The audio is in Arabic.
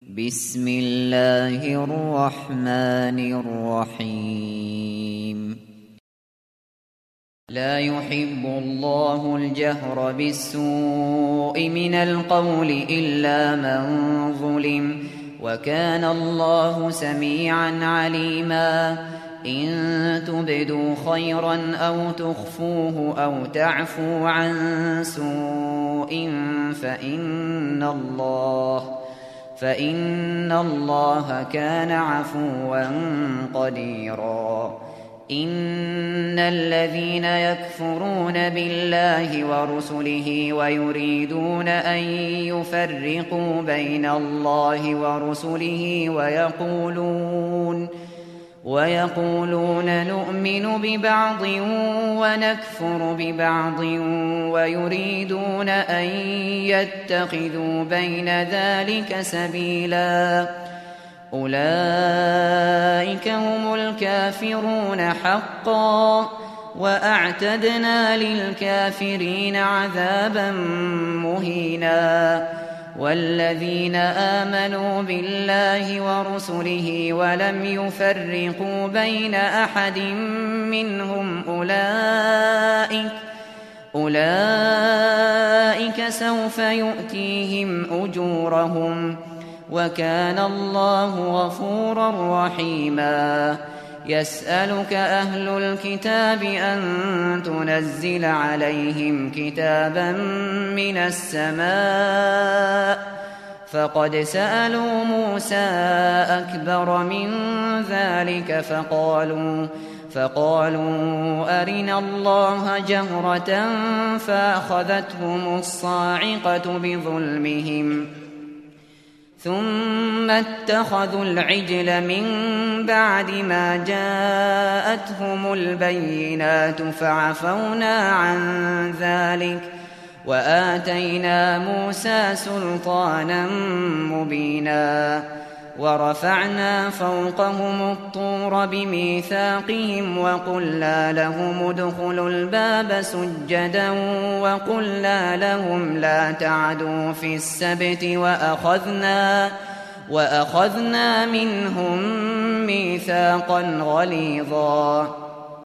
بسم الله الرحمن الرحيم. لا يحب الله الجهر بالسوء من القول إلا من ظلم، وكان الله سميعا عليما. إن تبدوا خيرا أو تخفوه أو تعفو عن سوء فإن الله كان عفوا قديرا. إن الذين يكفرون بالله ورسله ويريدون أن يفرقوا بين الله ورسله ويقولون نؤمن ببعض ونكفر ببعض ويريدون أن يتخذوا بين ذلك سبيلا، أولئك هم الكافرون حقا، وأعتدنا للكافرين عذابا مهينا. والذين آمنوا بالله ورسله ولم يفرقوا بين أحد منهم أولئك سوف يؤتيهم أجورهم، وكان الله غفورا رحيما. يسألك أهل الكتاب أن تنزل عليهم كتابا من السماء، فقد سألوا موسى أكبر من ذلك فقالوا أرنا الله جهرة فأخذتهم الصاعقة بظلمهم، ثم اتخذوا العجل من بعد ما جاءتهم البينات فعفونا عن ذلك، وآتينا موسى سلطانا مبينا. ورفعنا فوقهم الطور بميثاقهم وقلنا لهم ادخلوا الباب سجدا وقلنا لهم لا تعدوا في السبت وأخذنا منهم ميثاقا غليظا.